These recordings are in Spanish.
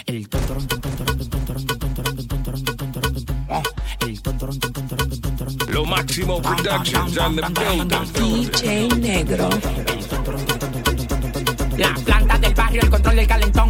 Lo Máximo Productions and the building. DJ Negro. La planta del barrio, el control del calentón.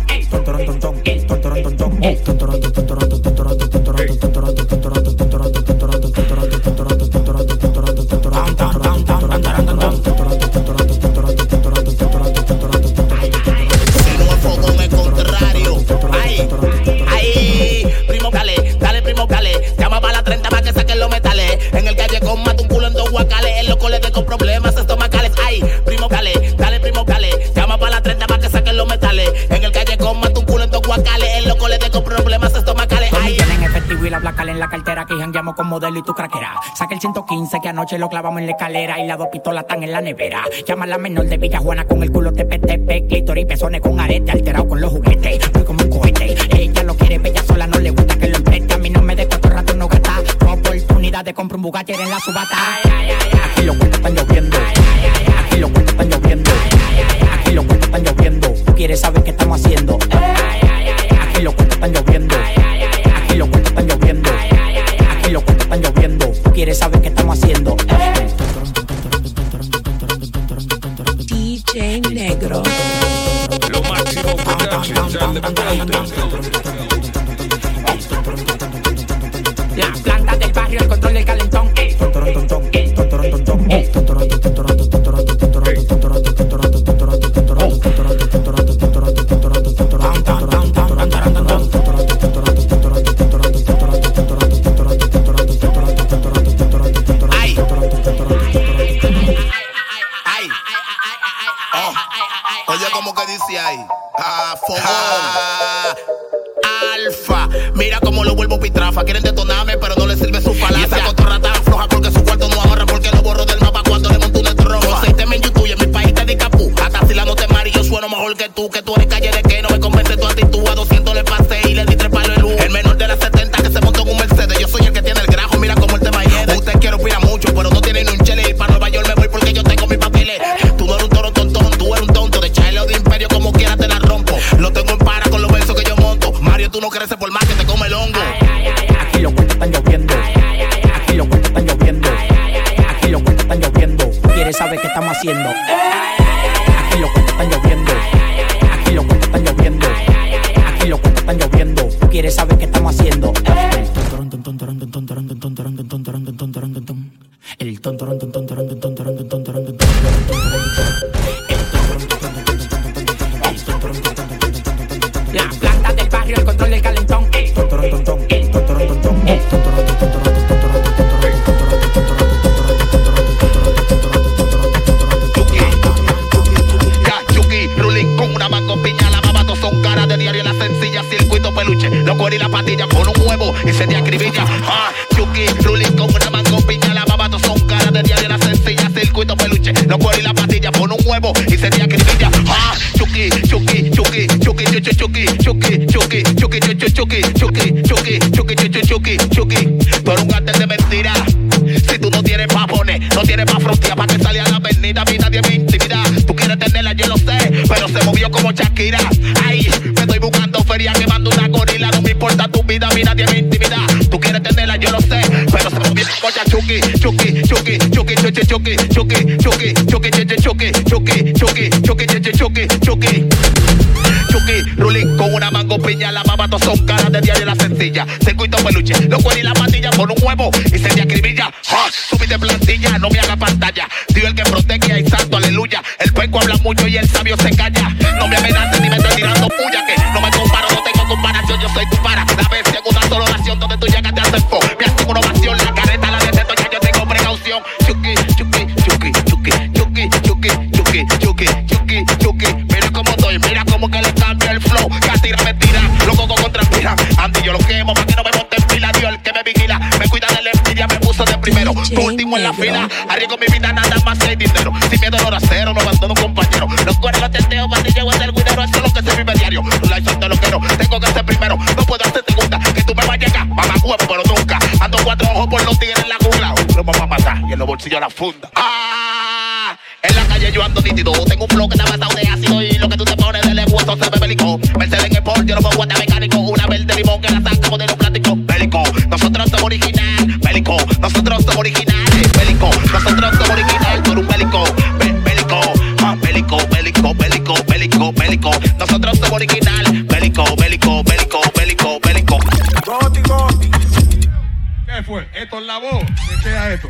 En la cartera que jangueamos con modelo y tu craquera. Saca el 115 que anoche lo clavamos en la escalera y las 2 pistolas están en la nevera. Llama a la menor de Villajuana con el culo tepe, clítoris y pezones con arete, alterado con los juguetes. Voy como un cohete, ella lo quiere, bella sola, no le gusta que lo empreste. A mí no me de 4 ratos no gasta. Con oportunidad de comprar un Bugatti en la subata. Aquí los cuentos están lloviendo. Aquí los cuentos están lloviendo. Aquí los cuentos están lloviendo. Tú quieres saber qué estamos haciendo. Aquí los cuentos están lloviendo. Aquí los cuentos están lloviendo. Aquí los cuentos están lloviendo. Tú quieres saber qué estamos haciendo. DJ Negro. Lo Máximo Productions and the building. La planta del barrio, el control del calentón. Oye, como que dice ahí, Alfa, mira cómo lo vuelvo pitrafa. Quieren detonarme, pero no les sirve su falacia. Y esa cotorra tan floja porque su cuarto no ahorra, porque lo borro del mapa cuando le monto una estrofa. Yo soy tema en YouTube y en mi país te di capú. Hasta si la no te mari, yo sueno mejor que tú eres calle de que no me convence tu actitud. A 200 le pasé y le di 3 palos de luz. El menor de las 70 que se montó en un Mercedes. Yo soy el que tiene el grajo, mira cómo el tema hiede. Usted quiere opinar mucho, pero no tiene ni un chele. Y para Nueva York me voy porque yo tengo mis papeles. Tú no eres un toro tontón, tú eres un tonto. De Charlie o de Imperio, como quiera te la rompo. Lo tengo en para con los versos que yo monto. Mario, tú no creces por más que te come el hongo. Aquí los cuentos están lloviendo. Aquí los cuentos están lloviendo. Aquí los cuentos están lloviendo. ¿Tú quieres saber qué estamos haciendo? Aquí los cuentos están lloviendo. Aquí los cuentos están lloviendo. Aquí los cuentos están lloviendo. ¿Tú quieres saber qué estamos haciendo? La planta del barrio, el control del calentón. Chucky, ruling con una mango piña. La babato son caras de diario, la sencilla, circuito peluche. Loco y la patilla con un huevo y se te acribilla. Chucky, ruling con una mango piña. La babato son caras de diario, la sencilla, circuito peluche. Loco y la patilla con un huevo y se te acribilla. Chucky, Chucky, Chucky, Chucky, Chucky, Chucky, Chucky, Chucky, Chucky, Chucky, Chucky, Chucky, Chucky, Chucky, Chucky. Tú eres un cartel de mentira. Si tú no tienes pa' poner, no tienes pa' frontear, pa' que salga a la avenida, a mí nadie me intimida. Tú quieres tenerla, yo lo sé, pero se movió como Shakira. Ay, me estoy buscando feria, quemando una gorila. No me importa tu vida, a mí nadie me intimida. Tú quieres tenerla, yo lo sé, pero se movió como Chucky, Chucky, Chucky, Chucky, Chucky, Chucky, Chucky, Chucky, Chucky, Chucky, Chucky, Chucky, Chucky, Chucky, Chucky. Chucky, ruling con una mango piña. La babato son caras de diario, la sencilla, circuito peluche. Loco y la patilla con un huevo y se te acribilla. Subite plantilla, no me haga pantalla. Dios el que protege, hay santo, aleluya. El penco habla mucho y el sabio se calla. No me amenaces ni me estoy tirando puya, que no me comparo, no tengo comparación. Yo soy tu para, la vez en una sola oración donde tú llegas te hacen fo. Me hacen una ovación, la careta la detesto, ya yo tengo precaución. Chucky, Chucky, Chucky, Chucky, Chucky, Chucky, Chucky, Chucky, Chucky, Chucky. Mira cómo estoy, mira cómo que le cambia el flow. Catira me tira, loco con transpira. Andy yo lo quemo pa' que no me monte en fila. Dios el que me vigila, me cuida de la envidia, me puso de primero. Tu último en la fila, arriesgo mi vida, nada más que hay dinero. Sin miedo a hora cero, no abandono un compañero. Los cuernos los teteo, pandillo es el guidero. Eso es lo que se vive diario, tú la hizo lo que no. Tengo que ser primero, no puedo hacer segunda. Que tú me vas a llegar, mamá huevo, pero nunca. Ando 4 ojos por los tigres en la jungla. Uno me va a matar y en los bolsillos la funda. En la calle yo ando nítido, tengo un flow que está basado de ácido. Y lo que tú te pones de lengua esto se ve bélico. Mercedes en Sport, yo no pongo guante mecánico. Una verde limón que la sacamos de los plásticos. Bélico, nosotros somos original. Bélico, nosotros somos originales. Bélico, nosotros somos original. Por un bélico, bélico, bélico, bélico, bélico, bélico, bélico. Nosotros somos original. Bélico, bélico, bélico, bélico, bélico. Goti, goti. ¿Qué fue? Esto es la voz. ¿Qué es esto?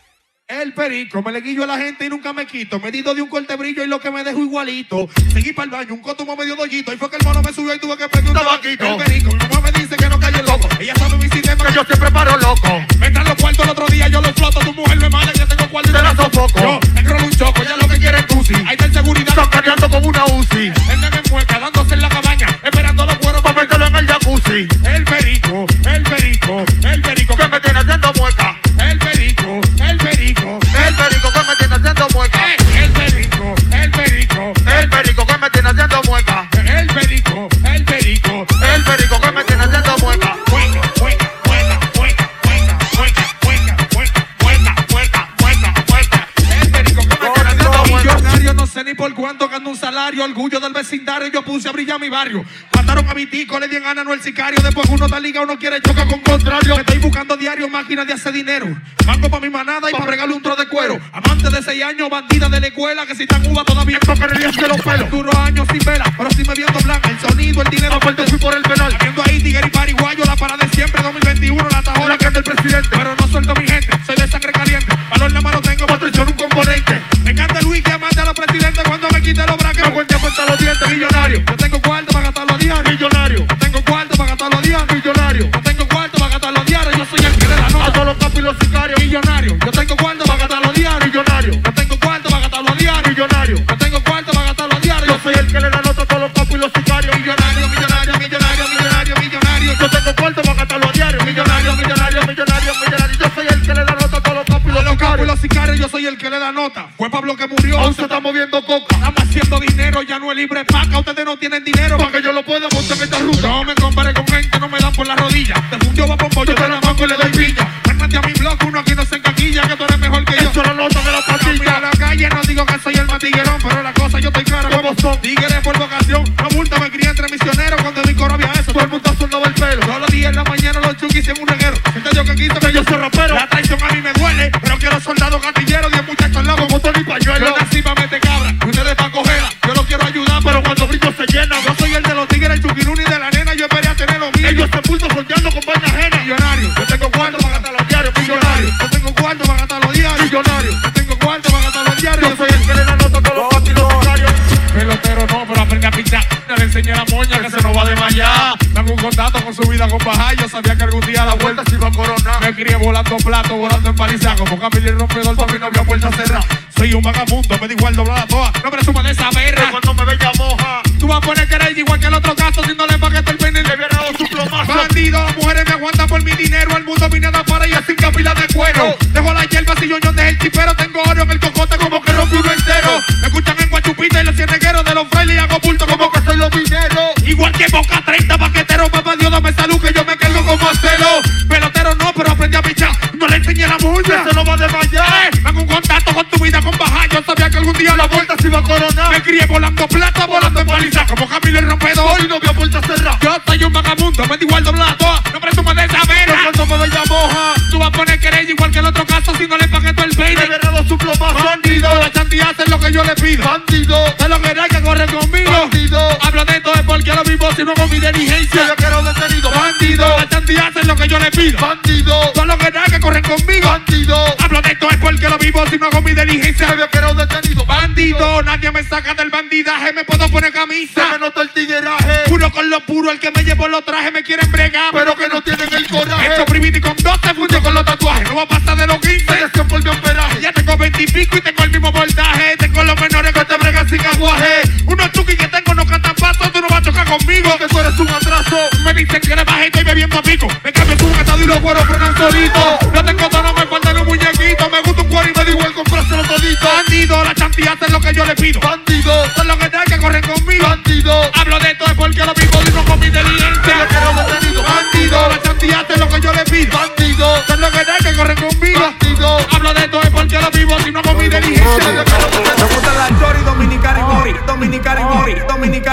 El perico, me le guillo a la gente y nunca me quito. Medido de un corte brillo y lo que me dejo igualito. Seguí para el baño, un cotumo medio dollito. Y fue que el mono me subió y tuve que pedir un tabaquito. El perico, mi mamá me dice que no calle loco. Ella sabe mi sistema, que yo siempre paro loco. Me entran los cuartos el otro día, yo los floto. Tu mujer me manda, yo tengo cuartos y te la sofoco. Yo entro en un choco, ella lo que quiere es tusi. Ahí está el seguridad, están cargando con una UCI. El nene mueca, dándose en la cabaña, esperando los cueros para meterlo en el jacuzzi. El perico, el perico, el perico que me tiene haciendo mueca. El perico, el perico, el perico que me tiene haciendo mueca. El perico, el perico, el perico que me tiene haciendo mueca. El perico, el perico, el perico que me tiene haciendo mueca. Mueca, mueca, mueca, mueca, mueca, mueca, mueca, mueca, mueca, mueca, mueca. El perico que me tiene haciendo mueca. Millonario, no sé ni por cuánto gano un salario. Orgullo del vecindario, yo puse a brillar mi barrio. Mataron a mi tico, le di en gana no el sicario. Después uno está ligado, uno quiere chocar con contrario. Me estoy buscando diario máquinas de hacer dinero. Mango pa' mi manada y pa' regalarle un tro de cuero. Amante de 6 años, bandida de la escuela. Que si tan uva todavía no querrías que los pelos. Duro años sin vela, pero si me viendo blanca. El sonido, el dinero, fuerte fui por el penal. Viendo ahí tigre y pariguayo, la para de siempre. 2021, la tajora que es del presidente. Pero no suelto mi gente, soy de sangre caliente. Valor en la mano tengo, patrición un componente. Me encanta Luis que mate a los presidentes cuando me quite los braques. Me cuente los dientes, millonario. Yo tengo cuarto para gastarlo a diario, millonario. Yo tengo cuarto para gastarlo a diario, millonario. Yo tengo cuarto para gastarlo a diario. Yo soy el que le da nota a todos los capos y los sicarios, millonario. Yo tengo cuarto para gastarlo a diario, millonario. Yo tengo cuarto para gastarlo a diario, millonario. Yo tengo cuarto para gastarlo a diario. Yo soy el que le da nota a todos los capos y los sicarios, millonario, millonario, millonario, millonario, millonario. Yo tengo cuarto para gastarlo a diario, millonario, millonario, millonario, millonario. Yo soy el que le da nota a todos los capos y los sicarios. Yo soy el que le da nota. Fue Pablo que murió, aún se está moviendo coca. Estamos haciendo dinero, ya no es libre paca. Ustedes no tienen dinero para que yo lo pueda montar en esta ruta. No me comparé con gente, no me dan por la rodilla. Te fundió va pombo, yo te la mango y le doy pilla. Mármate a mi blog, uno aquí no se encaquilla. Que tú eres mejor que yo. Eso la nota de la patilla. A la calle no digo que soy el matiguerón, pero la cosa yo estoy clara como son. Tigres por vocación, no multa, me crié entre misioneros. Cuando mi coro había eso, todo el mundo soldaba el pelo. Todos los días en la mañana los chukis en un reguero. Siento yo que quise que yo soy rapero. La traición a mí me duele, pero quiero soldados gatilleros. 10 muchachos al lado como Tony Pañuelo. Yo nací pa' meter cabra, ustedes pa' cogerla. Yo los quiero ayudar, pero cuando brillo se llena. Yo soy el de los tigres, el chuquiruni de la nena. Yo esperé a tener lo mío. Ellos se pulso sorteando con vaina ajena. Millonario, yo tengo cuarto para gastar los diarios. Millonario, yo tengo cuarto para gastar los diarios. Millonario, yo tengo cuarto para gastar los diarios. Yo soy el que le da nota a todos los partidos diarios. Pelotero no, pero aprendí a pinchar. Le enseñé a la moña que se nos va a desmayar. Dame un contacto con su vida con Bajá. Yo sabía que algún día la vuelta se iba a coronar. Me crié volando plato, volando en paliza. Como Camilo y rompedor, para mi novia puerta cerrada. Soy un vagabundo, me da igual doblar la toa. No presumo de esa berra. Cuando me veía moja, tú vas a poner querer igual que el otro caso. Si no le pagué el peine, le hubiera dado su plomazo. Bandido, las mujeres me aguantan por mi dinero. El mundo vine a dar para ellas sin capila de cuero. Dejo la hierba si yo de el chipero. Tengo oro en el cocote como que rompe uno entero. Me escuchan en Guachupita y los cienegueros de los frailes y hago bulto como que soy los mineros. Igual que Boca 30 paqueteros, papá Dios dame salud que yo me cargo como acero. Pelotero no, pero aprendí a pichar. No le enseñé la muña, se lo va a desmayar. Hago un contacto con tu vida con Bajá. Yo sabía que algún día la vuelta se iba a coronar. Me crié volando plata, volando en paliza. Como Camilo el rompedor y no vio puerta cerrada. Yo soy un vagabundo, me da igual doblar la toa. No presumo de esa vera. Cuando me veía moja, tú vas a poner querer igual que el otro caso. Si no le pagué todo el peine, me hubiera dado su plomazo. Bandido, la chantilla hace lo que yo le pido. Bandido, es lo que hay que correr conmigo. Bandido, hablo de esto es porque lo vivo si no hago mi diligencia. Yo quiero detenido. Bandido, la chantilla hace lo que yo le pido. Bandido, es lo que hay que correr conmigo. Bandido, hablo de esto es porque lo vivo si no hago mi diligencia. Yo quiero detenido. Bandido, nadie me saca del bandidaje. Me puedo poner camisa, se me nota el tigueraje. Puro con lo puro, el que me llevo los trajes me quieren bregar, pero que no tienen el coraje. Esto primito y con 12 fundió con los tatuajes. No va a pasar de los 15, se por mi operaje. Ya tengo 20 y pico y tengo el mismo voltaje. Tengo los menores que te bregan sin aguaje. Unos chuquis que tengo no cantan pasos. Tú no vas a chocar conmigo, que tú eres un atraso. Me dicen que le bajé y estoy bebiendo pico. Me cambio tu estado y los cueros frenan solito. No tengo tono, me faltan los muñequitos. Me gusta un cuero y me da igual comprárselo todito. Bandido, la chantilla hace lo que yo le pido. Bandido, son los que hay que correr conmigo. Bandido, hablo de esto es porque lo vivo y no con mi diligencia. Yo quiero detenido. Bandido, la chantilla hace lo que yo le pido. Bandido, son los que hay que correr conmigo. Bandido, hablo de esto es porque lo vivo y no con mi diligencia. Me gusta la chori dominicana y mori, dominicana y mori, dominicana y mori.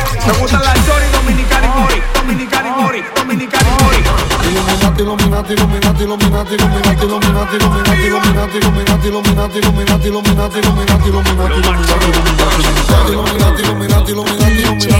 Me gustan las Chori, Dominicana y Mori. Dominicana y Mori, Dominicana y Mori. Illuminati, Illuminati, Illuminati, Illuminati, Illuminati, Illuminati, Illuminati, Illuminati, Illuminati, Illuminati, Illuminati, Illuminati, Illuminati, Illuminati, Illuminati, Illuminati, Illuminati,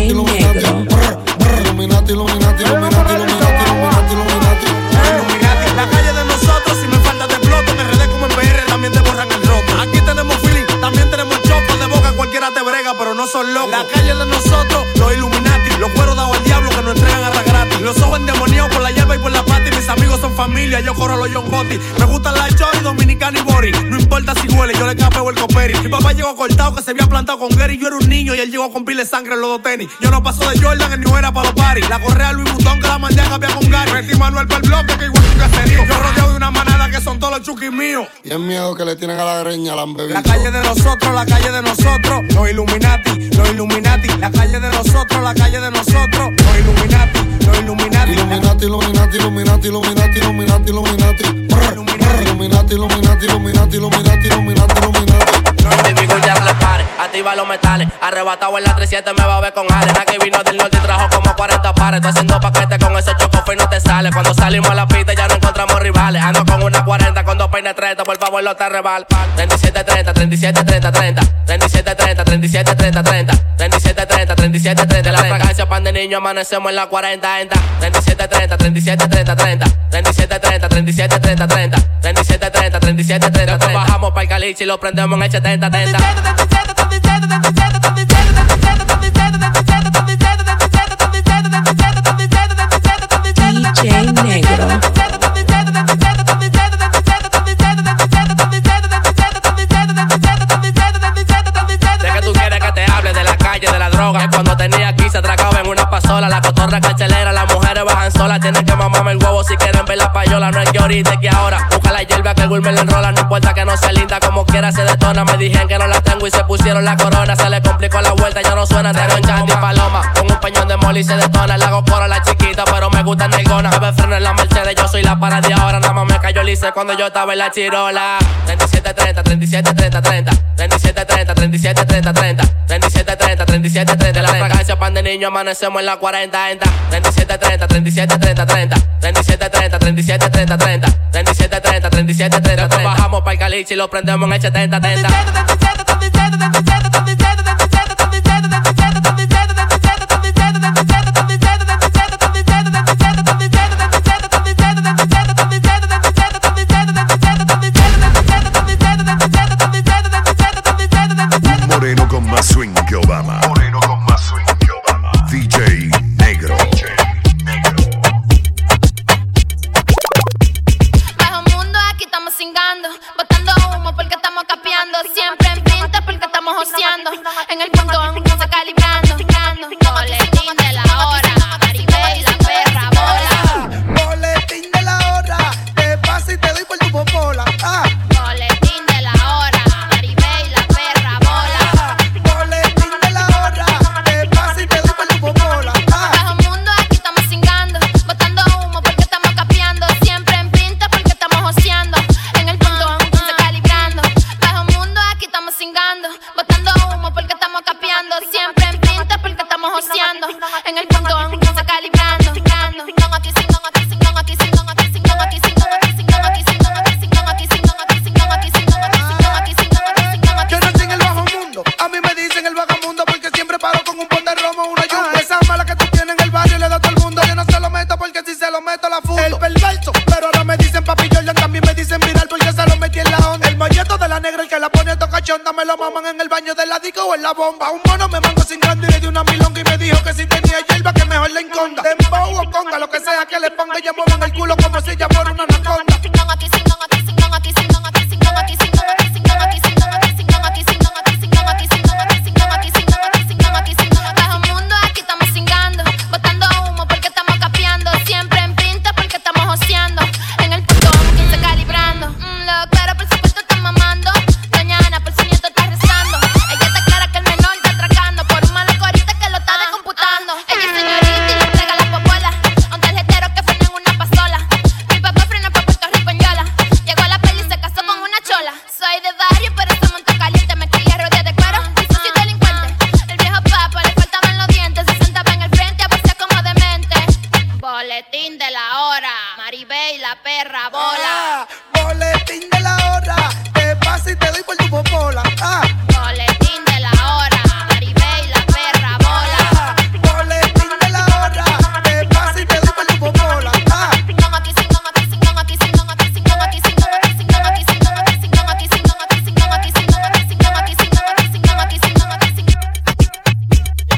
Illuminati, la calle de nosotros, si me falta de ploto, me redé como en PR, también te borran el roto. Aquí tenemos feeling, también tenemos choco, de boca cualquiera te brega, pero no son locos. La calle de nosotros, los Illuminati, los cueros dados al diablo que nos entregan a la gratis. Los ojos endemoniados por la hierba y por la pata, y mis amigos son familia, yo corro a los John Gotti. Me gustan las Chori, Dominicana y Bori, no importa si huele, yo le capeo el coperi. Mi papá llegó cortado que se había plantado con Gary, yo era un niño y él llegó con pile de sangre en los dos tenis. Yo no paso de Jordan en New Era para los paris. La correa Louis Vuitton que la mandé a cambiar con Gary. Metí Manuel para el bloque que igual que un caserío. Yo rodeado de una manada que son todos los chuquis míos. Y el miedo que le tienen a la greña la han bebido. La calle de nosotros, la calle de nosotros, los Illuminati, los Illuminati. La calle de nosotros, la calle de nosotros, los Illuminati, los Illuminati. Illuminati, Illuminati, Illuminati, Illuminati, Illuminati, Illuminati. Illuminati, Illuminati, Illuminati, Illuminati, Illuminati, Illuminati. Baby Gucci le pare, activa los metales. Arrebatado en la 37 me va a ver con Allen. Aquí vino del norte y trajo como 40 pares. Estoy haciendo paquetes con ese choco y no te sale. Cuando salimos a la pista ya no encontramos rivales. Ando con una 40 con dos peines 30, por favor no te rebal. 37-30, 37-30-30, 37-30, 37-30-30, 37-30, 37-30. La fragancia pan de niño amanecemos en la 40 enta. 37-30, 37-30-30, 37-30, 37-30-30, 37-30, 37-30. Después bajamos para el caliche y lo prendemos en el 70-30. DJ Negro. De que tú quieres que te hable de la calle, de la droga. Que cuando tenía aquí se atracaba en una pasola. La cotorra carcelera, las mujeres bajan solas. Tienen que mamarme el huevo si quieren ver la payola. No es que ahorita, es que ahora. Busca la hierba que el Wilmer le enrola. No importa que no sea linda, como quiera se detona. Me dijeron que no la tengo y se pusieron la corona. Se le complicó la vuelta, ya no suena. Tengo en Chandy Paloma. Con un peñón de moli se detona. Le hago coro a la chiquita, pero me gusta Nelgona. Me freno en la Mercedes, yo soy la para de ahora. Nada más me cayó lice cuando yo estaba en la chirola. 37-30, 37-30-30, 37-30, 37-30-30, 37-30, 37-30. La fragancia pan de niño amanecemos en la 40 enta. 37-30, 37-30-30, 37-30, 37-30-30, 37-30, 37-30. Después bajamos para el caliche y lo prendemos en el 70-30. Moreno con más swing que Obama. Moreno con más swing que Obama. DJ Negro. Bajo mundo aquí estamos cingando, botando humo porque estamos capeando. Siempre en pinta porque estamos joseando. En el punto se calibrando. Boletín de la hora, Maribel, la perra bola. Boletín de la hora, te pasa y te doy por tu popola. Boletín de la hora, Maribel, la perra bola. Boletín de la hora, te pasa y te doy por tu popola. Bajo mundo aquí estamos cingando, botando humo porque estamos capeando. Siempre en pinta porque estamos joseando. En el punto se calibrando. Bajo mundo aquí estamos cingando, botando humo porque estamos capeando. Siempre en pinta porque estamos joseando. En el punto se calibrando. Aquí cingón, aquí cingón, aquí cingón, aquí cingón, aquí cingón, aquí cingón, aquí cingón, aquí cingón, aquí cingón, aquí cingón, aquí cingón, aquí cingón, aquí cingón, aquí cingón, aquí Yo nací en el bajo mundo, a mí me dicen el vagamundo porque siempre paro con un pot de romo, una yumba. Esa mala que tú tienes en el barrio le da a todo el mundo. Yo no se lo meto porque si se lo meto la fundo. El perverso, pero ahora me dicen papi Jordan, también me dicen viral porque se lo metí en la onda. El molleto de la negra, el que la pone toca chonda, me lo maman en el baño de la disco o en la bomba. Un mono me mango sin grande y le di una milonga y me dijo que si tenía hierba que mejor le enconda. Dembow o conga, lo que sea que le ponga, ya muevan el culo como si ya fuera una anaconda. aquí cingón, aquí cingón, aquí cingón, aquí cingón, aquí cingón, aquí cingón, aquí cingón, aquí cingón, aquí cingón, aquí cingón, aquí cingón, aquí cingón, aquí cingón, aquí cingón, aquí cingón. Bajo mundo aquí estamos cingando, botando humo porque estamos capeando. Siempre en pinta porque estamos joseando. En el punto se calibrando. Lo claro por supuesto está mamando. Doña Ana por su nieto está rezando. Ella está clara que el menor está atracando por un malo corita que lo está descomputando. Ella es señorita y le entrega la popola a un tarjetero que frena en una pasola. Mi papá frena Boletín de la hora. Maribel, la perra bola. Boletín de la hora. Te pasa y te doy por tu popola. Boletín de la hora. Maribel, la perra bola. Boletín de la hora. Te pasa y te doy por tu popola.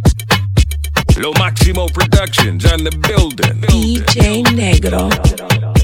Lo Máximo Productions on the building. DJ Negro.